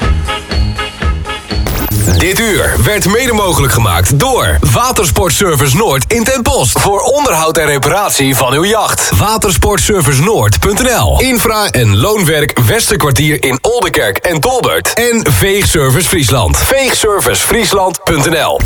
Dit uur werd mede mogelijk gemaakt door Watersportservice Noord in Ten Post. Voor onderhoud en reparatie van uw jacht. Watersportservice Noord punt n l. Infra- en loonwerk Westerkwartier in Oldenkerk en Tolbert. En Veegservice Friesland. Veegservice Friesland punt n l.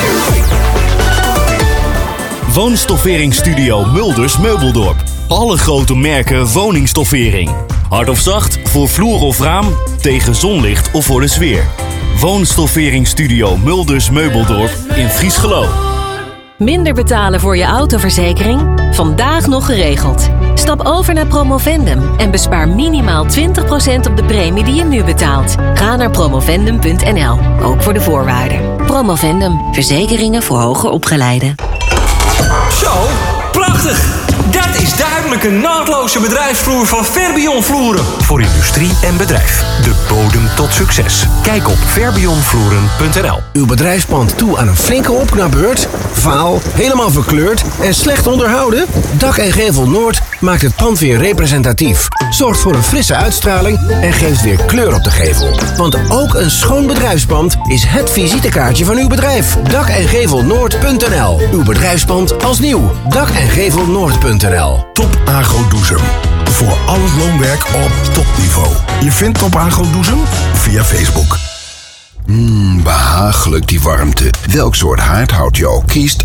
Woonstofferingsstudio Mulders Meubeldorp. Alle grote merken woningstoffering. Hard of zacht, voor vloer of raam, tegen zonlicht of voor de sfeer. Woonstofferingsstudio Mulders Meubeldorp in Friesgeloo. Minder betalen voor je autoverzekering? Vandaag nog geregeld. Stap over naar Promovendum en bespaar minimaal twintig procent op de premie die je nu betaalt. Ga naar promovendum punt n l, ook voor de voorwaarden. Promovendum, verzekeringen voor hoger opgeleiden. Zo, prachtig! Dat is duidelijk een naadloze bedrijfsvloer van Verbion Vloeren. Voor industrie en bedrijf. De bodem tot succes. Kijk op verbion vloeren punt n l. Uw bedrijfspand toe aan een flinke opknapbeurt? Vaal, helemaal verkleurd en slecht onderhouden? Dak en Gevel Noord maakt het pand weer representatief. Zorgt voor een frisse uitstraling en geeft weer kleur op de gevel. Want ook een schoon bedrijfspand is het visitekaartje van uw bedrijf. dak en gevel noord punt n l. Uw bedrijfspand als nieuw. dak en gevel noord punt n l. Top Agro Doezum. Voor al het loonwerk op topniveau. Je vindt Top Agro Doezum via Facebook. Mmm, behagelijk die warmte. Welk soort haardhout je ook kiest,